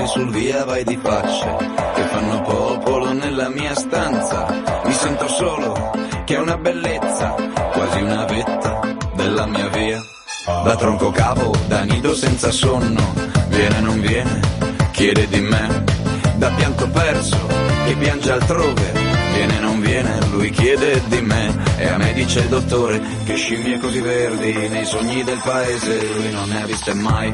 giorni sul via vai di facce che fanno popolo nella mia stanza. Mi sento solo, che è una bellezza, quasi una vetta della mia via. Da tronco cavo, da nido senza sonno, viene non viene, chiede di me. Da pianto perso, che piange altrove, viene non viene, lui chiede di me. E a me dice il dottore che scimmie così verdi nei sogni del paese lui non ne ha viste mai.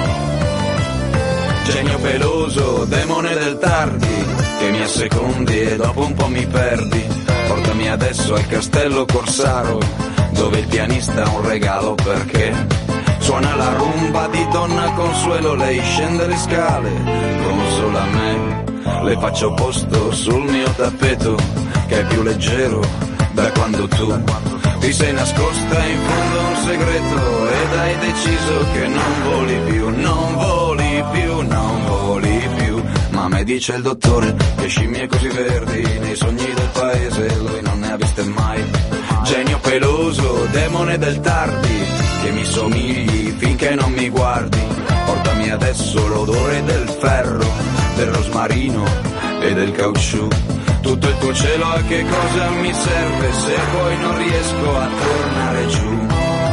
Genio peloso, demone del tardi, che mi assecondi e dopo un po' mi perdi. Portami adesso al castello Corsaro, dove il pianista ha un regalo perché suona la rumba di Donna Consuelo. Lei scende le scale come solo a me, le faccio posto sul mio tappeto che è più leggero da quando tu ti sei nascosta in fondo a un segreto ed hai deciso che non voli più, non voli più, non voli più. Ma a me dice il dottore che scimmie così verdi nei sogni del paese lui non ne ha viste mai. Genio peloso, demone del tardi, che mi somigli finché non mi guardi. Portami adesso l'odore del ferro, del rosmarino e del caucciù. Tutto il tuo cielo a che cosa mi serve se poi non riesco a tornare giù.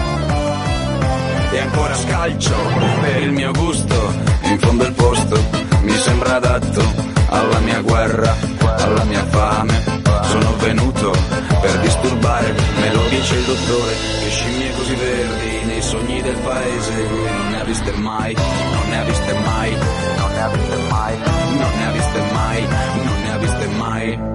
E ancora scalcio per il mio gusto, in fondo il posto mi sembra adatto alla mia guerra, alla mia fame. Sono venuto per disturbare, me lo dice il dottore, che scimmie così verdi nei sogni del paese lui non ne ha viste mai, non ne ha viste mai, non ne ha viste mai, non ne ha viste mai, non ne ha viste mai.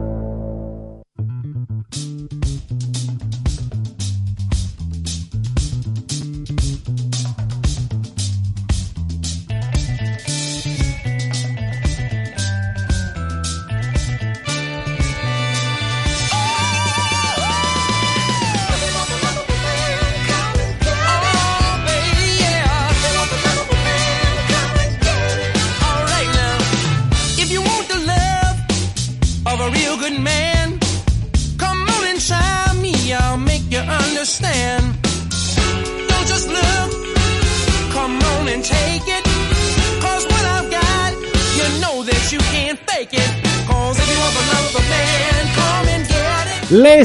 Le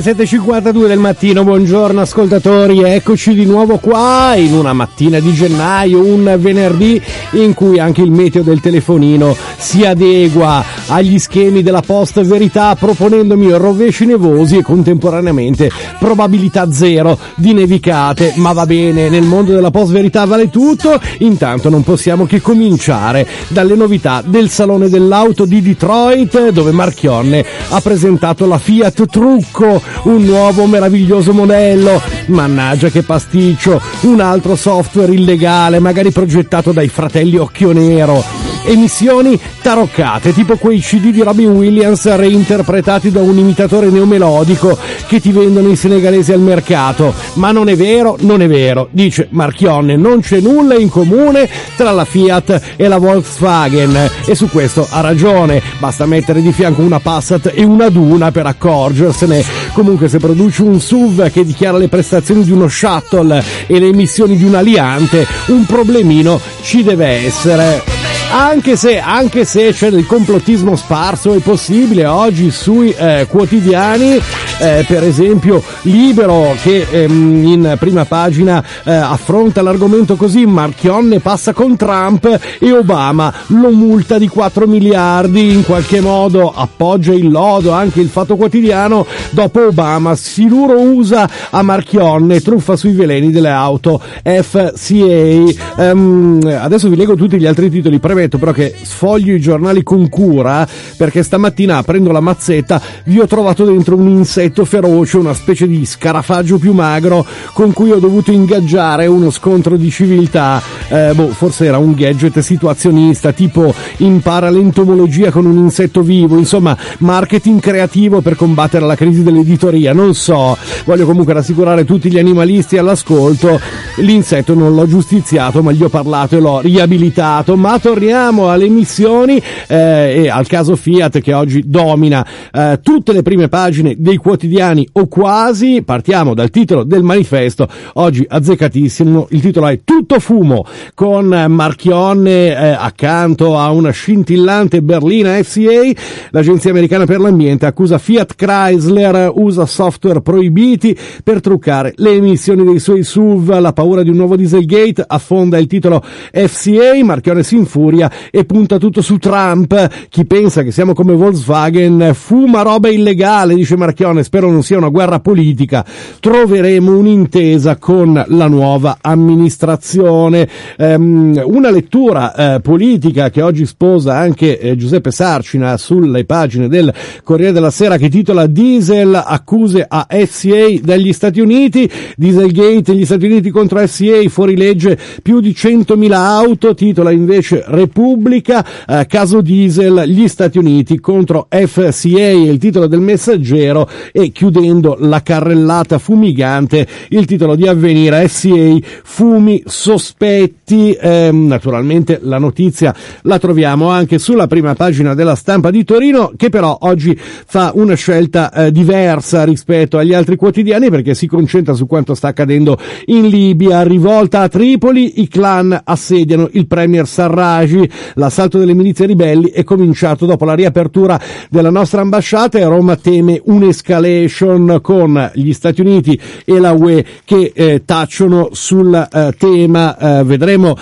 7:52 del mattino, buongiorno ascoltatori, eccoci di nuovo qua in una mattina di gennaio, un venerdì in cui anche il meteo del telefonino si adegua agli schemi della post verità proponendomi rovesci nevosi e contemporaneamente probabilità zero di nevicate, ma va bene, nel mondo della post verità vale tutto. Intanto non possiamo che cominciare dalle novità del Salone dell'Auto di Detroit, dove Marchionne ha presentato la Fiat Trucco, un nuovo meraviglioso modello. Mannaggia che pasticcio, un altro software illegale, magari progettato dai fratelli Occhio Nero. Emissioni taroccate, tipo quei CD di Robin Williams reinterpretati da un imitatore neomelodico che ti vendono i senegalesi al mercato. Ma non è vero, non è vero, dice Marchionne, non c'è nulla in comune tra la Fiat e la Volkswagen, e su questo ha ragione, basta mettere di fianco una Passat e una Duna per accorgersene. Comunque se produci un SUV che dichiara le prestazioni di uno Shuttle e le emissioni di un Aliante, un problemino ci deve essere. Anche se c'è del complottismo sparso, è possibile oggi sui quotidiani, per esempio Libero che in prima pagina affronta l'argomento così: Marchionne passa con Trump e Obama lo multa di 4 miliardi, in qualche modo appoggia il lodo anche il Fatto Quotidiano. Dopo Obama, siluro USA a Marchionne, truffa sui veleni delle auto FCA. Adesso vi leggo tutti gli altri titoli, premetto però che sfoglio i giornali con cura, perché stamattina aprendo la mazzetta vi ho trovato dentro un insetto feroce, una specie di scarafaggio più magro con cui ho dovuto ingaggiare uno scontro di civiltà. Forse era un gadget situazionista, tipo impara l'entomologia con un insetto vivo, insomma marketing creativo per combattere la crisi dell'editoria, non so. Voglio comunque rassicurare tutti gli animalisti all'ascolto: l'insetto non l'ho giustiziato, ma gli ho parlato e l'ho riabilitato. Ma torniamo alle emissioni e al caso Fiat, che oggi domina tutte le prime pagine dei quotidiani quotidiani o quasi. Partiamo dal titolo del Manifesto, oggi azzeccatissimo, il titolo è Tutto fumo, con Marchionne accanto a una scintillante berlina FCA. L'agenzia americana per l'ambiente accusa Fiat Chrysler, usa software proibiti per truccare le emissioni dei suoi SUV. La paura di un nuovo Dieselgate affonda il titolo FCA. Marchionne si infuria e punta tutto su Trump. Chi pensa che siamo come Volkswagen fuma roba illegale, dice Marchionne, spero non sia una guerra politica, troveremo un'intesa con la nuova amministrazione. Una lettura politica che oggi sposa anche Giuseppe Sarcina sulle pagine del Corriere della Sera, che titola Diesel, accuse a FCA dagli Stati Uniti, Dieselgate, gli Stati Uniti contro FCA, fuori legge più di 100.000 auto. Titola invece Repubblica, caso Diesel, gli Stati Uniti contro FCA, il titolo del Messaggero. E chiudendo la carrellata fumigante, il titolo di Avvenire, FCA, fumi sospetti. Naturalmente la notizia la troviamo anche sulla prima pagina della Stampa di Torino, che però oggi fa una scelta diversa rispetto agli altri quotidiani, perché si concentra su quanto sta accadendo in Libia. Rivolta a Tripoli, i clan assediano il premier Sarraj, l'assalto delle milizie ribelli è cominciato dopo la riapertura della nostra ambasciata e Roma teme un'escalation, con gli Stati Uniti e la UE che tacciono sul tema. Vedremo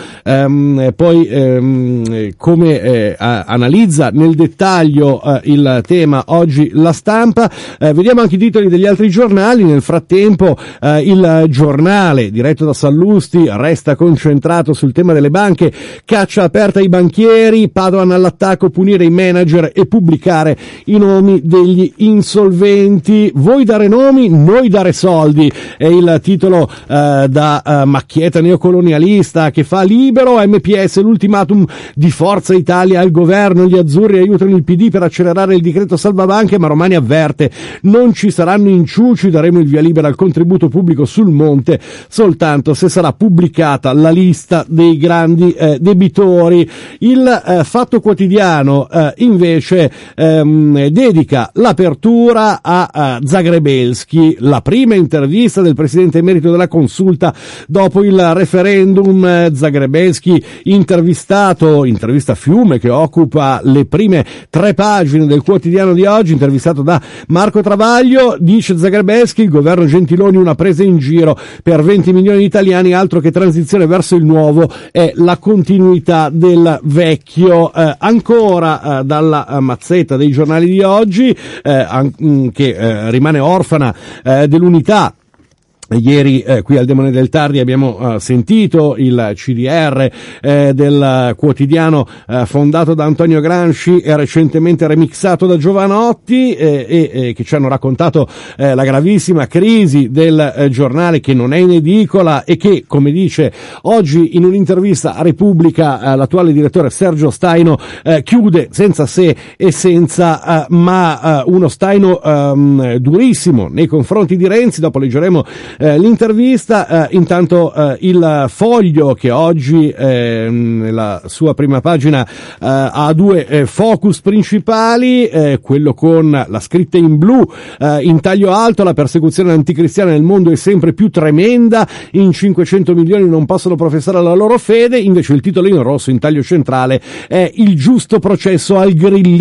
poi come analizza nel dettaglio il tema oggi la Stampa. Vediamo anche i titoli degli altri giornali. Nel frattempo il Giornale, diretto da Sallusti, resta concentrato sul tema delle banche, caccia aperta ai banchieri, Padoan all'attacco, punire i manager e pubblicare i nomi degli insolventi. Voi dare nomi, noi dare soldi, è il titolo da macchietta neocolonialista che fa Libero. MPS, l'ultimatum di Forza Italia al governo, gli azzurri aiutano il PD per accelerare il decreto salvabanche, ma Romani avverte non ci saranno inciuci, daremo il via libera al contributo pubblico sul monte soltanto se sarà pubblicata la lista dei grandi debitori. Il Fatto Quotidiano invece dedica l'apertura a Zagrebelsky, la prima intervista del presidente emerito della Consulta dopo il referendum. Zagrebelsky intervista fiume che occupa le prime 3 pagine del quotidiano di oggi, intervistato da Marco Travaglio. Dice Zagrebelsky, il governo Gentiloni una presa in giro per 20 milioni di italiani, altro che transizione verso il nuovo, è la continuità del vecchio. Ancora dalla mazzetta dei giornali di oggi, che rimane orfana dell'unità. Ieri qui al Demone del Tardi abbiamo sentito il CDR del quotidiano fondato da Antonio Gramsci e recentemente remixato da Giovanotti, e che ci hanno raccontato la gravissima crisi del giornale, che non è in edicola e che, come dice oggi in un'intervista a Repubblica l'attuale direttore Sergio Staino, chiude senza se e senza ma, uno Staino durissimo nei confronti di Renzi. Dopo leggeremo l'intervista. Intanto il Foglio, che oggi nella sua prima pagina ha 2 focus principali, quello con la scritta in blu, in taglio alto, la persecuzione anticristiana nel mondo è sempre più tremenda, in 500 milioni non possono professare la loro fede. Invece il titolo in rosso in taglio centrale è il giusto processo al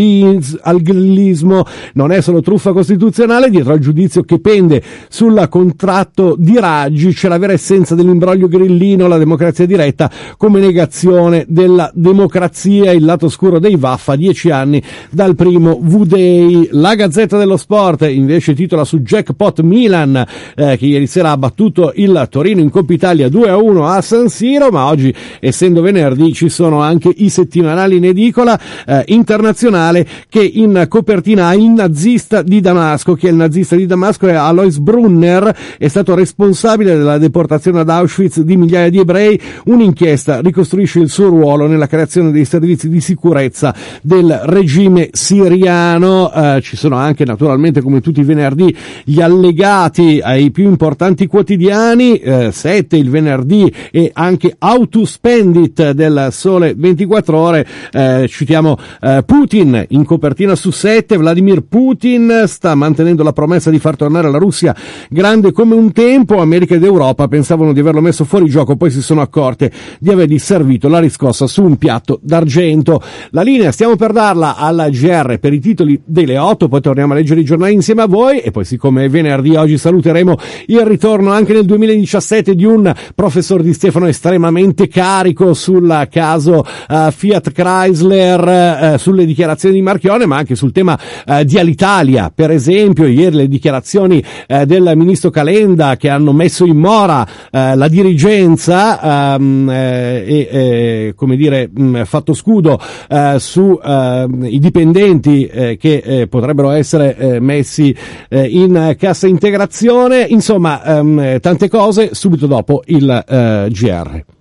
grillismo, non è solo truffa costituzionale, dietro al giudizio che pende sul contratto di Raggi c'è la vera essenza dell'imbroglio grillino, la democrazia diretta come negazione della democrazia, il lato scuro dei Vaffa, 10 anni dal primo V-Day. La Gazzetta dello Sport invece titola su jackpot Milan, che ieri sera ha battuto il Torino in Coppa Italia 2-1 a San Siro, ma oggi, essendo venerdì, ci sono anche i settimanali in edicola. Internazionale, che in copertina ha il nazista di Damasco. Chi è il nazista di Damasco? È Alois Brunner, è stato stato responsabile della deportazione ad Auschwitz di migliaia di ebrei. Un'inchiesta ricostruisce il suo ruolo nella creazione dei servizi di sicurezza del regime siriano. Ci sono anche, naturalmente, come tutti i venerdì, gli allegati ai più importanti quotidiani, 7 il venerdì e anche How to Spend It del Sole 24 Ore. Citiamo Putin in copertina su 7. Vladimir Putin sta mantenendo la promessa di far tornare la Russia grande come un tempo. America ed Europa pensavano di averlo messo fuori gioco, poi si sono accorte di avergli servito la riscossa su un piatto d'argento. La linea stiamo per darla alla GR per i titoli delle 8, poi torniamo a leggere i giornali insieme a voi, e poi, siccome è venerdì, oggi saluteremo il ritorno anche nel 2017 di un professor Di Stefano estremamente carico sul caso Fiat Chrysler, sulle dichiarazioni di Marchionne, ma anche sul tema di Alitalia. Per esempio, ieri le dichiarazioni del ministro Calenda, che hanno messo in mora la dirigenza e come dire, fatto scudo su i dipendenti che potrebbero essere messi in cassa integrazione. Insomma, tante cose subito dopo il GR.